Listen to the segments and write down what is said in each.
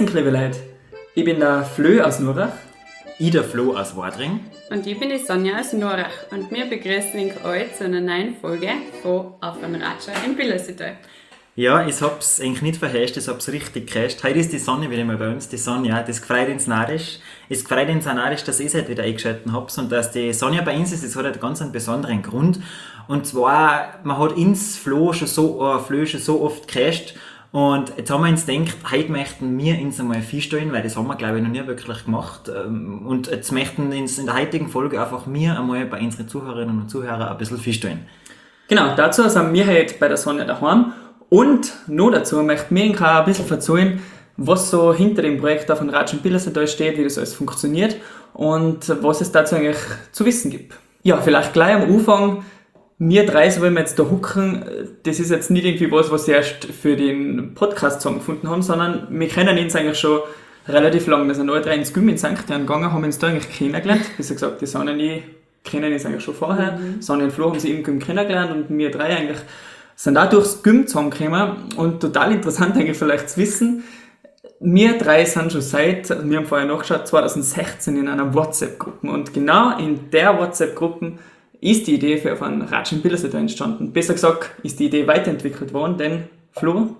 Grüßen, liebe Leute. Ich bin der Flö aus Nurach. Ich der Flo aus Wadring. Und ich bin die Sonja aus Nurach und wir begrüßen euch zu einer neuen Folge von Auf ein Ratscher im Billersetal. Ja, ich hab's eigentlich nicht verhasst, ich hab's richtig gehasst. Heute ist die Sonja wieder mal bei uns. Die Sonja, das gefreut uns narrisch. Es gefreut uns auch narrisch, dass ich es heute wieder eingeschaltet habt und dass die Sonja bei uns ist. Das hat einen ganz besonderen Grund. Und zwar, man hat ins Flo schon so oft gehasst. Und jetzt haben wir uns gedacht, heute möchten wir uns einmal vorstellen, weil das haben wir, glaube ich, noch nie wirklich gemacht. Und jetzt möchten uns in der heutigen Folge einfach wir einmal bei unseren Zuhörerinnen und Zuhörern ein bisschen vorstellen. Genau, dazu sind wir heute bei der Sonja daheim. Und noch dazu möchten wir Ihnen auch ein bisschen erzählen, was so hinter dem Projekt Auf ein Ratscher im Billersetal steht, wie das alles funktioniert und was es dazu eigentlich zu wissen gibt. Ja, vielleicht gleich am Anfang. Wir drei, so wenn wir jetzt da hucken, das ist jetzt nicht irgendwie was wir erst für den Podcast zusammengefunden haben, sondern wir kennen uns eigentlich schon relativ lang. Wir sind alle drei ins Gym in St. Jan gegangen, haben uns da eigentlich kennengelernt. Wie gesagt, die Sonja und ich kennen uns eigentlich schon vorher. Sonja und Flo haben sie im Gym kennengelernt und wir drei eigentlich sind auch durchs Gym zusammengekommen. Und total interessant eigentlich vielleicht zu wissen, wir drei sind schon wir haben vorher nachgeschaut, 2016 in einer WhatsApp-Gruppe. Und genau in der WhatsApp-Gruppe ist die Idee für Auf ein Ratscher im Billersetal entstanden. Besser gesagt, ist die Idee weiterentwickelt worden, denn Flo?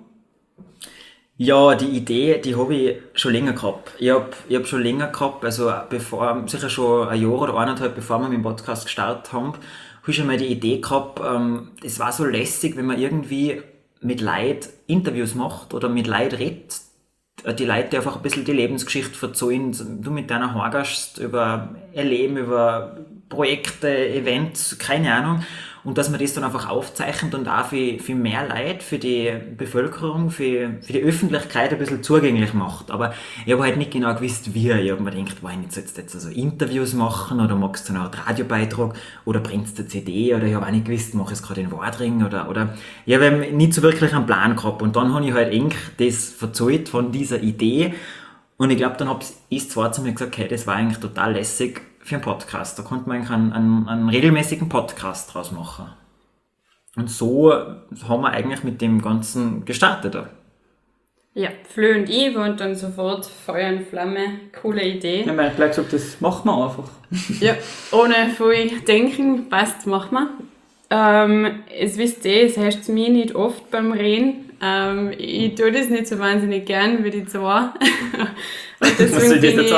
Ja, die Idee, die habe ich schon länger gehabt. Ich hab schon länger gehabt, also sicher schon ein Jahr oder eineinhalb, bevor wir mit dem Podcast gestartet haben, habe ich schon mal die Idee gehabt, es war so lässig, wenn man irgendwie mit Leuten Interviews macht oder mit Leuten redet, die Leute, die einfach ein bisschen die Lebensgeschichte erzählen, du mit deiner Heimgast über ihr Leben, über Projekte, Events, keine Ahnung. Und dass man das dann einfach aufzeichnet und auch für mehr Leute, für die Bevölkerung, für die Öffentlichkeit ein bisschen zugänglich macht. Aber ich habe halt nicht genau gewusst, wie. Ich habe mir gedacht, sollst du jetzt also Interviews machen oder magst du noch einen Radiobeitrag oder bringst du eine CD oder ich habe auch nicht gewusst, mache ich es gerade in Wadring oder ich habe nicht so wirklich einen Plan gehabt. Und dann habe ich halt eng das erzählt von dieser Idee und ich glaube, dann habe ich zwar zu mir gesagt, hey, das war eigentlich total lässig für einen Podcast. Da konnte man eigentlich einen regelmäßigen Podcast draus machen. Und so haben wir eigentlich mit dem Ganzen gestartet. Ja, Flö und ich waren dann sofort Feuer und Flamme, coole Idee. Ich habe gleich gesagt, das machen wir einfach. Ja, ohne viel denken, passt, machen wir. Es wisst ihr, es heißt mir nicht oft beim Reden. Ich tue das nicht so wahnsinnig gern wie die zwei. Und deswegen bin ich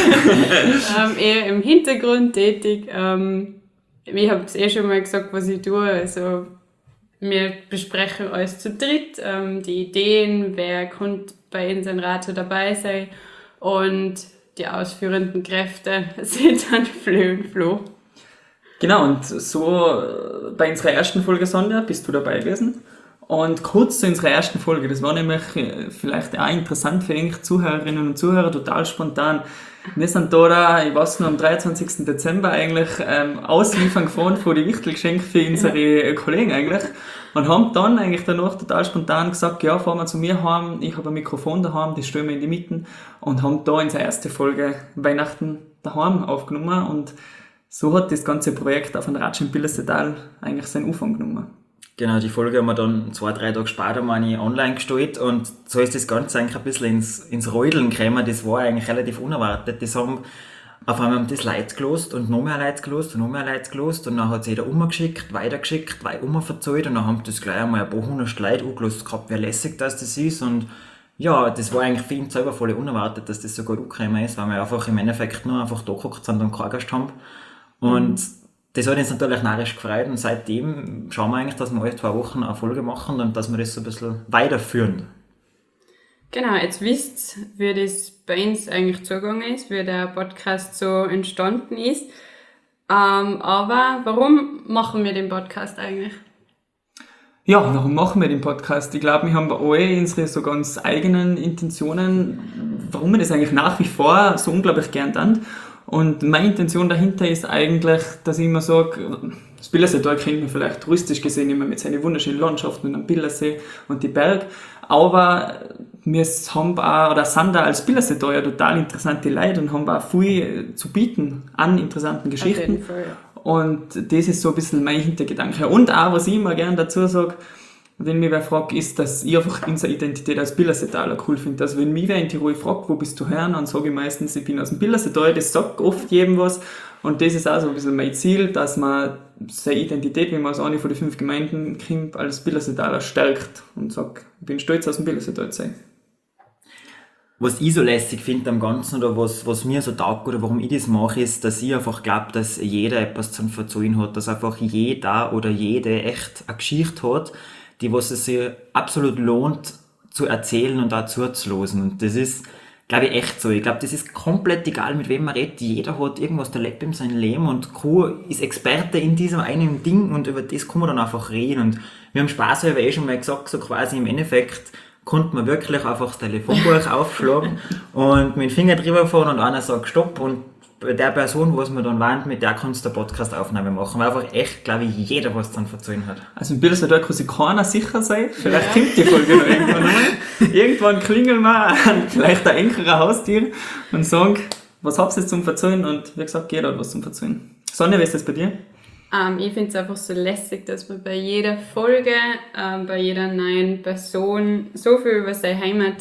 eher im Hintergrund tätig. Ich habe es schon mal gesagt, was ich tue. Also, wir besprechen alles zu dritt, die Ideen, wer könnte bei uns ein Ratscher dabei sein und die ausführenden Kräfte sind dann Flö und Flo. Genau, und so bei unserer ersten Folge, Sonja, bist du dabei gewesen. Und kurz zu unserer ersten Folge, das war nämlich vielleicht auch interessant für eigentlich Zuhörerinnen und Zuhörer, total spontan. Wir sind da, ich weiß noch, am 23. Dezember eigentlich ausliefern gefahren von die Wichtelgeschenke für unsere Kollegen eigentlich und haben dann eigentlich danach total spontan gesagt, ja, fahren wir zu mir heim, ich habe ein Mikrofon daheim, das stellen wir in die Mitte und haben da unsere erste Folge Weihnachten daheim aufgenommen und so hat das ganze Projekt Auf ein Ratscher im Billersetal eigentlich seinen Anfang genommen. Genau, die Folge haben wir dann 2-3 Tage später online gestellt und so ist das Ganze eigentlich ein bisschen ins Räudeln gekommen. Das war eigentlich relativ unerwartet. Das haben auf einmal das Leute gelost und noch mehr Leute gelost und noch mehr Leute gelost und dann hat es jeder umgeschickt, weitergeschickt, verzählt und dann haben das gleich einmal ein paar hundert Leute angelost gehabt, wie lässig das ist und ja, das war eigentlich für ihn selber voll unerwartet, dass das so gut angekommen ist, weil wir einfach im Endeffekt nur einfach da geguckt sind und keinen Gast haben und das hat uns natürlich narrisch gefreut und seitdem schauen wir eigentlich, dass wir alle 2 Wochen eine Folge machen und dass wir das so ein bisschen weiterführen. Genau, jetzt wisst ihr, wie das bei uns eigentlich zugegangen ist, wie der Podcast so entstanden ist. Aber warum machen wir den Podcast eigentlich? Ja, warum machen wir den Podcast? Ich glaube, wir haben alle unsere so ganz eigenen Intentionen, warum wir das eigentlich nach wie vor so unglaublich gern tun. Und meine Intention dahinter ist eigentlich, dass ich immer sage, das Billerseetal kennt man vielleicht touristisch gesehen immer mit seinen wunderschönen Landschaften und am Billersee und die Berg. Aber wir haben auch, oder sind da als Billerseetal ja total interessante Leute und haben auch viel zu bieten an interessanten Geschichten. Auf jeden Fall, ja. Und das ist so ein bisschen mein Hintergedanke. Und auch, was ich immer gerne dazu sage, wenn mich wer fragt, ist, dass ich einfach unsere Identität als Billerseetaler cool finde. Also wenn mich wer in Tirol fragt, wo bist du her, dann sage ich meistens, ich bin aus dem Billerseetal, das sagt oft jedem was. Und das ist auch so ein bisschen mein Ziel, dass man seine Identität, wenn man aus einer von den 5 Gemeinden kommt, als Billerseetaler stärkt und sagt, ich bin stolz, aus dem Billerseetal zu sein. Was ich so lässig finde am Ganzen oder was mir so taugt oder warum ich das mache, ist, dass ich einfach glaube, dass jeder etwas zu verzeihen hat, dass einfach jeder oder jede echt eine Geschichte hat, die was es sich absolut lohnt zu erzählen und auch zuzuhören. Und das ist, glaube ich, echt so. Ich glaube, das ist komplett egal, mit wem man redet. Jeder hat irgendwas erlebt in seinem Leben und keiner ist Experte in diesem einen Ding und über das kann man dann einfach reden. Und wir haben Spaß, habe ich schon mal gesagt, so quasi im Endeffekt konnte man wirklich einfach das Telefonbuch aufschlagen und mit dem Finger drüber fahren und einer sagt Stopp und bei der Person, was man dann warnt, mit der kannst du eine Podcast-Aufnahme machen, weil einfach echt, glaube ich, jeder was dann verzeihen hat. Also im Bilderseetal kann sich keiner sicher sein. Vielleicht kommt die Folge noch irgendwann einmal. Irgendwann klingeln wir an vielleicht ein engerer Haustier und sagen, was habt ihr zum Verzeihen? Und wie gesagt, jeder hat was zum Verzeihen. Sonja, wie ist das bei dir? Ich finde es einfach so lässig, dass man bei jeder Folge, bei jeder neuen Person so viel über seine Heimat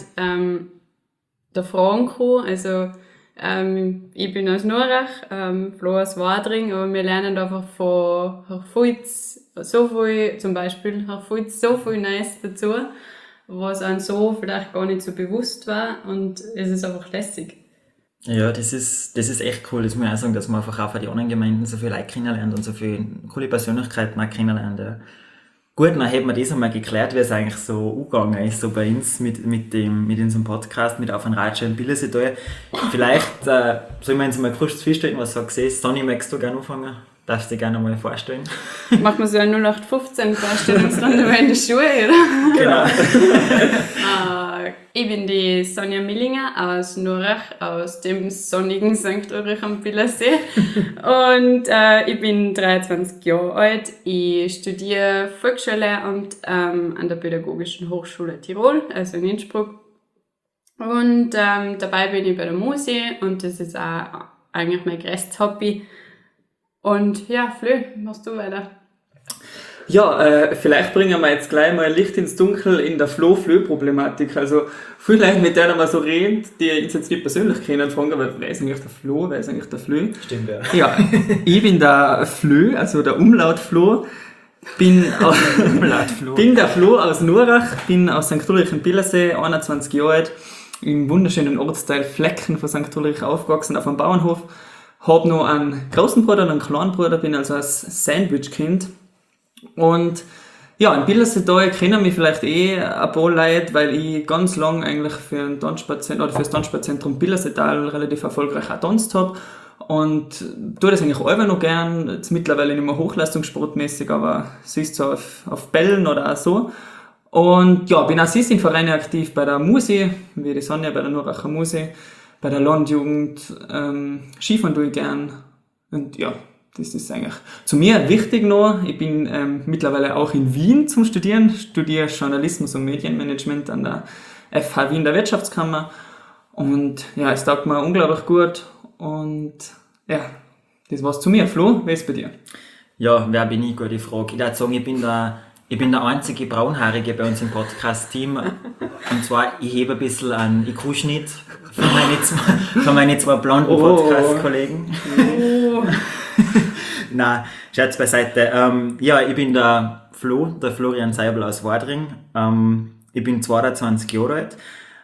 erfahren kann. Also ich bin aus Nurach, Flo aus Wadring, aber wir lernen einfach von Herr Fulz so viel, zum Beispiel Herr Fulz, so viel Neues dazu, was einem so vielleicht gar nicht so bewusst war und es ist einfach lässig. Ja, das ist echt cool, das muss ich auch sagen, dass man einfach auch von den anderen Gemeinden so viele Leute kennenlernt und so viele coole Persönlichkeiten auch kennenlernt. Ja. Gut, dann hätten wir das einmal geklärt, wie es eigentlich so umgegangen ist, so bei uns mit unserem Podcast, mit Auf ein Ratscher in Billerseetal. Vielleicht sollen wir uns mal kurz feststellen, was du siehst. Sonny, möchtest du gerne anfangen? Darfst du dir gerne mal vorstellen? Machen wir so eine 0815 Vorstellungsrunde in der Schule, oder? Genau. Ich bin die Sonja Millinger aus Nurach, aus dem sonnigen St. Ulrich am Billersee. Und ich bin 23 Jahre alt. Ich studiere Volksschullehramt an der Pädagogischen Hochschule Tirol, also in Innsbruck. Und dabei bin ich bei der Musi und das ist auch eigentlich mein größtes Hobby. Und ja, Flö, machst du weiter? Ja, vielleicht bringen wir jetzt gleich mal Licht ins Dunkel in der Flo-Flö-Problematik. Also, viele Leute, mit denen man so redet, die ich jetzt nicht persönlich kennen, fragen, aber wer ist eigentlich der Flo, wer ist eigentlich der Flö? Stimmt, ja. Ja, ich bin der Flö, also der Umlaut Flo. Bin der Flo aus Nurach, bin aus St. Ulrich im Billersee, 21 Jahre alt, im wunderschönen Ortsteil Flecken von St. Ulrich aufgewachsen, auf einem Bauernhof. Hab noch einen großen Bruder und einen kleinen Bruder, bin also ein Sandwich-Kind. Und ja, in Billerseetal kennen mich vielleicht ein paar Leute, weil ich ganz lang eigentlich für das Tanzsportzentrum Billerseetal relativ erfolgreich auch getanzt habe. Und tue das eigentlich auch noch gern. Jetzt mittlerweile nicht mehr hochleistungssportmäßig, aber süß so auf Bällen oder auch so. Und ja, bin auch sonst in Vereinen aktiv bei der Musi, wie die Sonja bei der Nuracher Musi, bei der Landjugend, Skifahren tue ich gern. Und ja, das ist eigentlich zu mir wichtig noch. Ich bin mittlerweile auch in Wien zum Studieren, studiere Journalismus und Medienmanagement an der FH Wien der Wirtschaftskammer. Und ja, es taugt mir unglaublich gut. Und ja, das war's zu mir. Flo, wer ist bei dir? Ja, wer bin ich? Gute Frage. Ich würde sagen, ich bin der einzige Braunhaarige bei uns im Podcast-Team. Und zwar, ich hebe ein bisschen an IQ-Schnitt von meine zwei blonden Podcast-Kollegen. Oh. Nein, Scherz beiseite. Ja, ich bin der Florian Seibel aus Wadring. Ich bin 22 Jahre alt.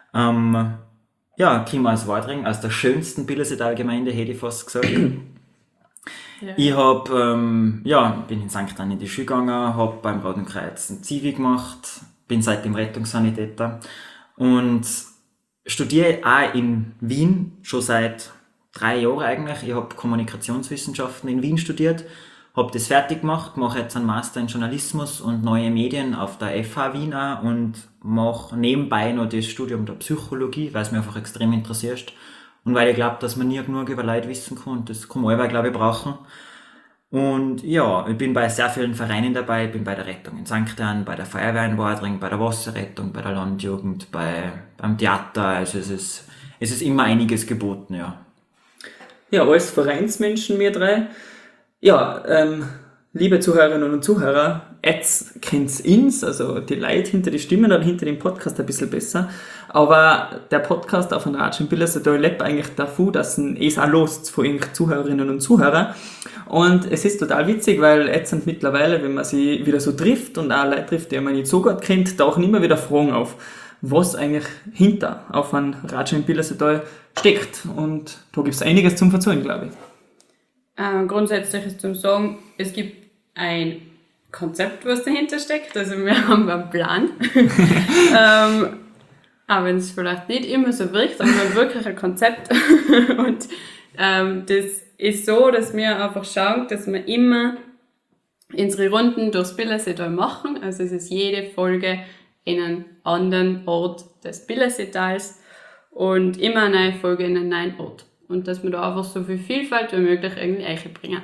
Ja, komme aus Wadring, aus der schönsten Billerseetal-Gemeinde, hätte ich fast gesagt. Ja. Ich bin in St. Anni in die Schule gegangen, habe beim Roten Kreuz ein Zivi gemacht, bin seitdem Rettungssanitäter und studiere auch in Wien, schon seit 3 Jahren eigentlich. Ich habe Kommunikationswissenschaften in Wien studiert, habe das fertig gemacht, mache jetzt einen Master in Journalismus und neue Medien auf der FH Wien auch und mache nebenbei noch das Studium der Psychologie, weil es mich einfach extrem interessiert und weil ich glaube, dass man nie genug über Leute wissen kann und das kann man aber, glaube ich, brauchen. Und ja, ich bin bei sehr vielen Vereinen dabei, ich bin bei der Rettung in St. Ann, bei der Feuerwehr in Wadring, bei der Wasserrettung, bei der Landjugend, beim Theater, also es ist immer einiges geboten, ja. Ja, als Vereinsmenschen, wir drei. Ja, liebe Zuhörerinnen und Zuhörer, jetzt kennt's ins, also die Leute hinter die Stimmen oder hinter dem Podcast ein bisschen besser. Aber der Podcast auf von Ratschen Billes, der lebt eigentlich davon, dass es auch los von den Zuhörerinnen und Zuhörern. Und es ist total witzig, weil jetzt sind mittlerweile, wenn man sie wieder so trifft und auch Leute trifft, die man nicht so gut kennt, tauchen immer wieder Fragen auf, was eigentlich hinter auf ein Ratschen Billes steckt. Und da gibt es einiges zum Verzeihen, glaube ich. Grundsätzlich ist zum Sagen, es gibt ein Konzept, was dahinter steckt. Also wir haben einen Plan. Auch wenn es vielleicht nicht immer so wirkt, aber wir haben wirklich ein Konzept. Und das ist so, dass wir einfach schauen, dass wir immer unsere Runden durchs Billerseetal machen. Also es ist jede Folge in einem anderen Ort des Billerseetals und immer eine neue Folge in einem neuen Ort. Und dass wir da einfach so viel Vielfalt wie möglich irgendwie einbringen.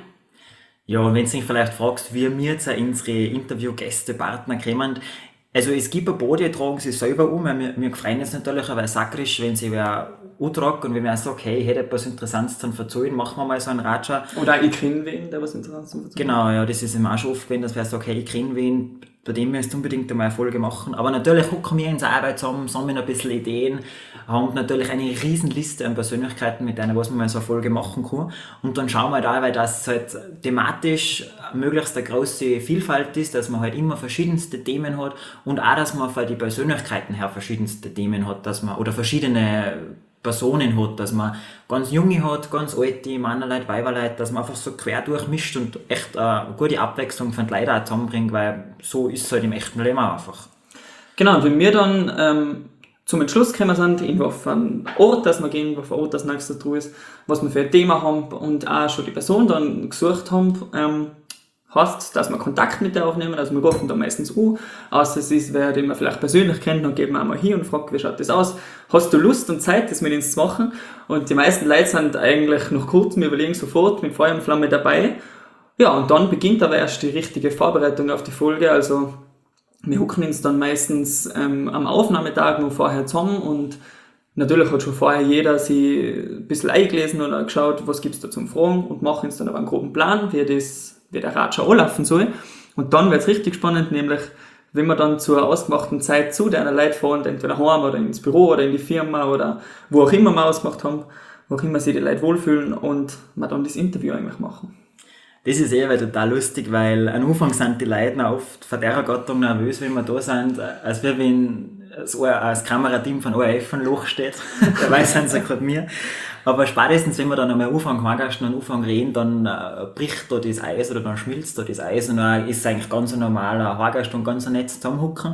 Ja, und wenn du dich vielleicht fragst, wie wir jetzt unsere Interviewgäste, Partner kommen, also es gibt ein paar, die tragen sich selber um. Wir freuen uns natürlich, weil sakrisch, wenn sie wer antragen und wenn wir sagen, hey, ich hätte etwas Interessantes zu erzählen, machen wir mal so einen Ratscher. Oder ich kenne wen, der was Interessantes zu erzählen. Genau, ja, das ist immer auch schon oft gewesen, dass wer sagt, hey, ich kenne wen, bei dem müsst ihr unbedingt einmal eine Folge machen. Aber natürlich gucken wir uns Arbeit zusammen, sammeln ein bisschen Ideen, haben natürlich eine riesen Liste an Persönlichkeiten, mit denen was man mal so eine Folge machen kann. Und dann schauen wir halt auch, weil das halt thematisch möglichst eine große Vielfalt ist, dass man halt immer verschiedenste Themen hat und auch, dass man von die Persönlichkeiten her verschiedenste Themen hat, dass man, oder verschiedene Personen hat, dass man ganz junge hat, ganz alte, Männerleute, Weiberleute, dass man einfach so quer durchmischt und echt eine gute Abwechslung von den Leuten auch zusammenbringt, weil so ist es halt im echten Leben auch einfach. Genau, und wenn wir dann zum Entschluss gekommen sind, irgendwo auf einen Ort, dass wir gehen, irgendwo auf einen Ort, das nächste dran ist, was wir für ein Thema haben und auch schon die Person dann gesucht haben, heißt, dass wir Kontakt mit der aufnehmen, also wir rufen da meistens an, außer es ist wer, den wir vielleicht persönlich kennt, dann geben wir einmal hin und fragen, wie schaut das aus, hast du Lust und Zeit, das mit uns zu machen? Und die meisten Leute sind eigentlich nach kurzem Überlegen sofort mit Feuer und Flamme dabei. Ja, und dann beginnt aber erst die richtige Vorbereitung auf die Folge, also wir hucken uns dann meistens am Aufnahmetag noch vorher zusammen und natürlich hat schon vorher jeder sich ein bisschen eingelesen oder geschaut, was gibt es da zum Fragen und machen uns dann aber einen groben Plan, wie der Ratscher anlaufen soll. Und dann wird es richtig spannend, nämlich wenn wir dann zur ausgemachten Zeit zu deiner Leute fahren, entweder heim oder ins Büro oder in die Firma oder wo auch immer wir ausgemacht haben, wo auch immer sich die Leute wohlfühlen und wir dann das Interview eigentlich machen. Das ist total lustig, weil am Anfang sind die Leute noch oft von dieser Gattung nervös, wenn wir da sind, als wenn das Kamerateam von ORF ein Loch steht. Dabei sind sie gerade mir. Aber spätestens, wenn wir dann einmal anfangen, Horgasten und anfangen reden, dann bricht da das Eis oder dann schmilzt da das Eis und dann ist es eigentlich ganz normal, ein Horgast und ganz nett zusammenhucken.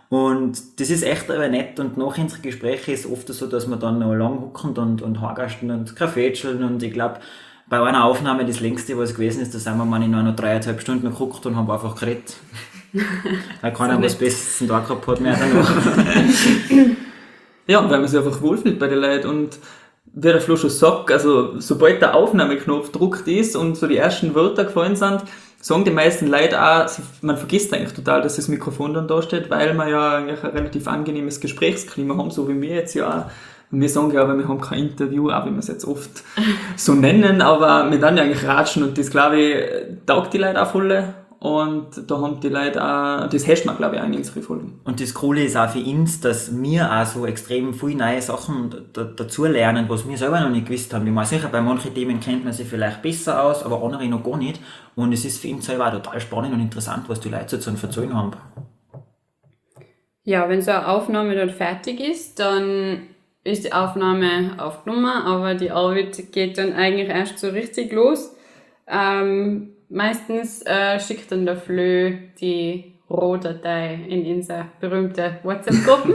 Und das ist echt aber nett und nach unseren Gesprächen ist es oft so, dass wir dann noch lang hucken und Horgasten und Kaffeetscheln und ich glaube, bei einer Aufnahme, das längste, was gewesen ist, da sind wir mal in noch 3,5 Stunden geguckt und haben einfach geredet. Weil keiner was Besseres da gehabt hat mehr danach. Ja, weil man sich einfach wohlfühlt bei den Leuten und wie der Flo schon sagt, also sobald der Aufnahmeknopf gedruckt ist und so die ersten Wörter gefallen sind, sagen die meisten Leute auch, man vergisst eigentlich total, dass das Mikrofon dann da steht, weil wir ja eigentlich ein relativ angenehmes Gesprächsklima haben, so wie wir jetzt ja auch. Wir sagen ja aber, wir haben kein Interview, auch wenn wir es jetzt oft so nennen, aber wir dann ja eigentlich ratschen und das, glaube ich, taugt die Leute auch voll. Und da haben die Leute auch, das hasht man, glaube ich, auch in unsere Folgen. Und das Coole ist auch für uns, dass wir auch so extrem viele neue Sachen dazu lernen, was wir selber noch nicht gewusst haben. Ich meine, sicher, bei manchen Themen kennt man sich vielleicht besser aus, aber andere noch gar nicht. Und es ist für uns selber auch total spannend und interessant, was die Leute so zu erzählen haben. Ja, wenn so eine Aufnahme dann fertig ist, dann ist die Aufnahme aufgenommen, aber die Arbeit geht dann eigentlich erst so richtig los. Meistens schickt dann der Flö die Rohdatei in unsere berühmte WhatsApp-Gruppen.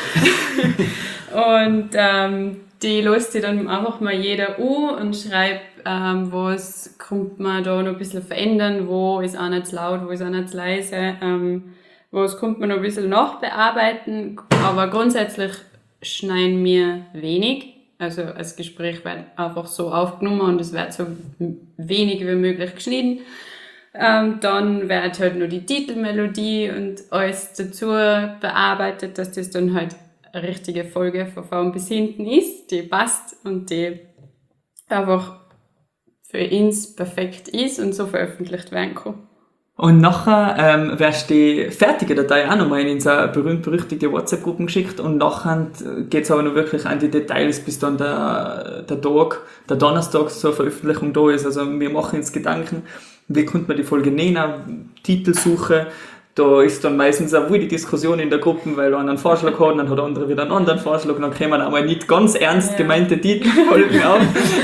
Und die lässt sich dann einfach mal jeder an und schreibt, was kommt man da noch ein bisschen verändern, wo ist auch nicht zu laut, wo ist auch nicht zu leise, was kommt man noch ein bisschen nachbearbeiten. Aber grundsätzlich schneiden wir wenig. Also das Gespräch wird einfach so aufgenommen und es wird so wenig wie möglich geschnitten. Dann wird halt nur die Titelmelodie und alles dazu bearbeitet, dass das dann halt eine richtige Folge von vorn bis hinten ist, die passt und die einfach für uns perfekt ist und so veröffentlicht werden kann. Und nachher wirst du die fertige Datei auch nochmal in unsere berühmt-berüchtigte WhatsApp-Gruppen geschickt und nachher geht es aber noch wirklich an die Details, bis dann der Donnerstag zur Veröffentlichung da ist. Also wir machen uns Gedanken, wie könnte man die Folge nennen, Titelsuche. Da ist dann meistens auch wohl die Diskussion in der Gruppe, weil einer einen Vorschlag hat, dann hat der andere wieder einen anderen Vorschlag, dann kommen auch mal nicht ganz ernst gemeinte Titelfolgen auf,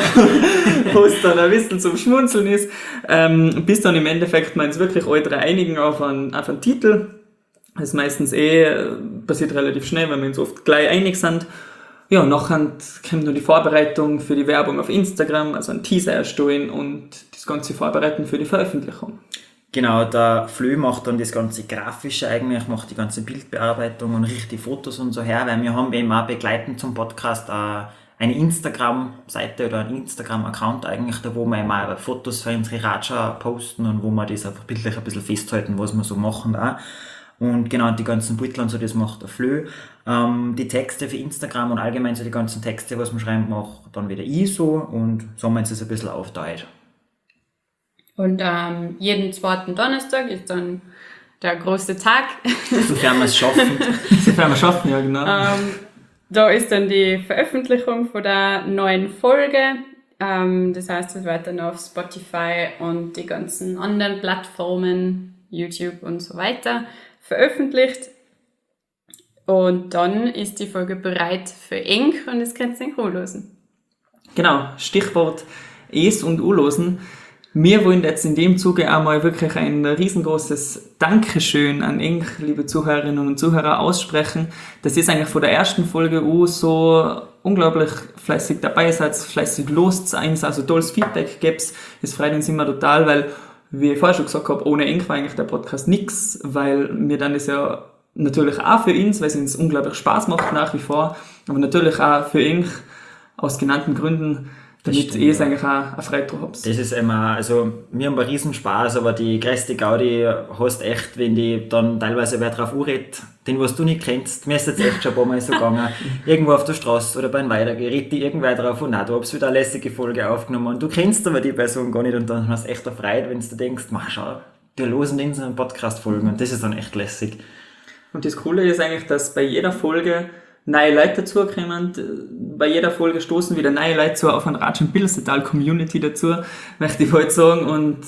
wo es dann ein bisschen zum Schmunzeln ist, bis dann im Endeffekt wir uns wirklich alle drei einigen auf einen Titel. Das ist meistens passiert relativ schnell, weil wir uns oft gleich einig sind. Ja, nachher kommt noch die Vorbereitung für die Werbung auf Instagram, also ein Teaser erstellen und das Ganze vorbereiten für die Veröffentlichung. Genau, der Flö macht dann das ganze Grafische eigentlich, macht die ganze Bildbearbeitung und richtet die Fotos und so her, weil wir haben eben auch begleitend zum Podcast eine Instagram-Seite oder einen Instagram-Account eigentlich, da wo wir eben auch Fotos für unsere Ratscher posten und wo wir das einfach bildlich ein bisschen festhalten, was wir so machen auch. Und genau, die ganzen Beutel und so, das macht der Flö. Die Texte für Instagram und allgemein so die ganzen Texte, was wir schreiben, macht dann wieder ich so und so haben wir uns das ein bisschen aufteilt. Und jeden zweiten Donnerstag ist dann der große Tag. Sofern wir es schaffen. Sofern wir schaffen, ja genau. Da ist dann die Veröffentlichung von der neuen Folge. Das heißt, es wird dann auf Spotify und die ganzen anderen Plattformen, YouTube und so weiter, veröffentlicht. Und dann ist die Folge bereit für Ink und das könnt ihr dann anhören. Genau, Stichwort Es und U-Losen. Wir wollen jetzt in dem Zuge einmal wirklich ein riesengroßes Dankeschön an Ink, liebe Zuhörerinnen und Zuhörer, aussprechen. Das ist eigentlich von der ersten Folge so unglaublich fleißig dabei seid, fleißig lost eins, also tolles Feedback gibt's. Es freut uns immer total, weil, wie ich vorher schon gesagt habe, ohne Ink war eigentlich der Podcast nix, weil wir dann das ja natürlich auch für uns, weil es uns unglaublich Spaß macht nach wie vor, aber natürlich auch für Ink aus genannten Gründen, damit ihr es eigentlich auch eine Freude drauf habt. Das ist immer, also wir haben einen riesen Spaß, aber die größte Gaudi hast echt, wenn die dann teilweise wer drauf anredet, den was du nicht kennst. Mir ist jetzt echt schon ein paar Mal so gegangen, irgendwo auf der Straße oder beim Weitergehen, redet die irgendwer drauf und du hast wieder eine lässige Folge aufgenommen und du kennst aber die Person gar nicht und dann hast du echt eine Freude, wenn du denkst, schau, die losen in so einem Podcast folgen und das ist dann echt lässig. Und das Coole ist eigentlich, dass bei jeder Folge neue Leute dazukommen. Bei jeder Folge stoßen wieder neue Leute zu auf eine Ratsch- und Pilsetal-Community dazu, möchte ich heute sagen. Und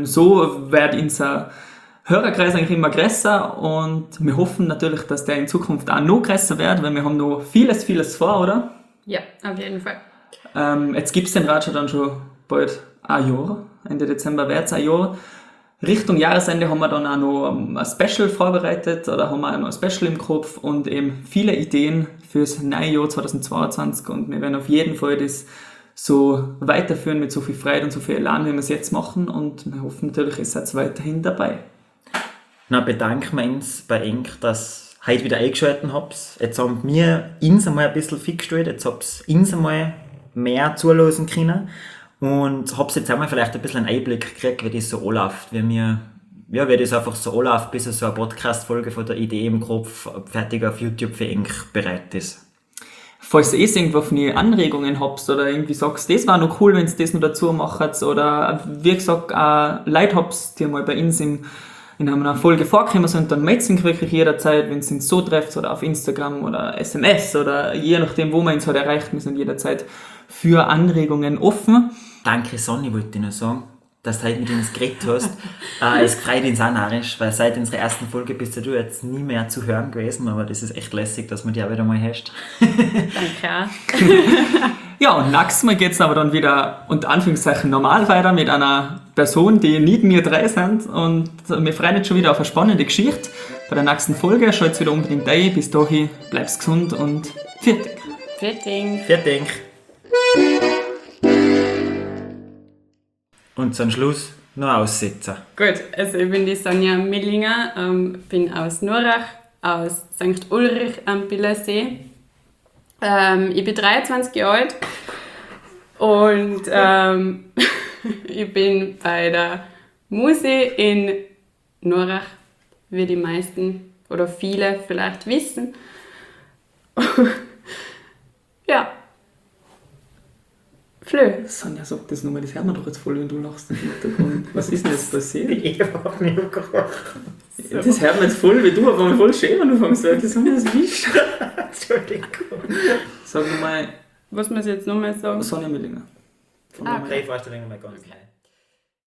so wird unser Hörerkreis eigentlich immer größer und wir hoffen natürlich, dass der in Zukunft auch noch größer wird, weil wir haben noch vieles vor, oder? Ja, auf jeden Fall. Jetzt gibt es den Ratscher dann schon bald ein Jahr. Ende Dezember wird es ein Jahr. Richtung Jahresende haben wir dann auch noch ein Special vorbereitet oder haben wir auch noch ein Special im Kopf und eben viele Ideen fürs neue Jahr 2022 und wir werden auf jeden Fall das so weiterführen mit so viel Freude und so viel Elan, wie wir es jetzt machen und wir hoffen natürlich, ihr seid weiterhin dabei. Na, bedanken wir uns bei Ink, dass ihr heute wieder eingeschaltet habt. Jetzt haben wir uns einmal ein bisschen fit gestellt, jetzt habt ihr uns einmal mehr zuhören können. Und hab's jetzt einmal vielleicht ein bisschen einen Einblick gekriegt, wie das so anläuft, wie das einfach so anläuft, bis so eine Podcast-Folge von der Idee im Kopf fertig auf YouTube für Ink bereit ist. Falls ihr irgendwelche Anregungen habt oder irgendwie sagst, das war noch cool, wenn ihr das noch dazu macht oder wie gesagt, Leute habt, die mal bei uns in einer Folge vorgekommen sind, dann meldet sich wirklich jederzeit, wenn ihr uns so trefft oder auf Instagram oder SMS oder je nachdem, wo man uns halt erreicht, wir sind jederzeit für Anregungen offen. Danke Sonny, wollte ich noch sagen, dass du heute mit uns geredet hast. Es freut uns auch narrisch, weil seit unserer ersten Folge bist du jetzt nie mehr zu hören gewesen, aber das ist echt lässig, dass man die auch wieder mal hast. Danke. Ja, und nächstes Mal geht es aber dann wieder unter Anführungszeichen normal weiter mit einer Person, die nicht wir drei sind und wir freuen uns schon wieder auf eine spannende Geschichte. Bei der nächsten Folge schaut wieder unbedingt ein. Bis dahin, bleib's gesund und fertig. Fertig. Und zum Schluss noch aussetzen. Gut, also ich bin die Sonja Millinger, bin aus Nurach, aus St. Ulrich am Billersee. Ich bin 23 Jahre alt und ich bin bei der Musi in Nurach, wie die meisten oder viele vielleicht wissen. Ja. Flö. Sonja, sag das nochmal, das hört man doch jetzt voll, wenn du lachst im Hintergrund. Was ist denn jetzt passiert? Ich hab mich gekocht. Das hört man jetzt voll, wie du, aber voll schön, wenn du fängst an. Das Sonja, das wischt. Entschuldigung. Sag nochmal, Was muss ich jetzt nochmal sagen? Sonja Millinger. Von Ah, der Okay, ich vorstelle mal ganz schnell.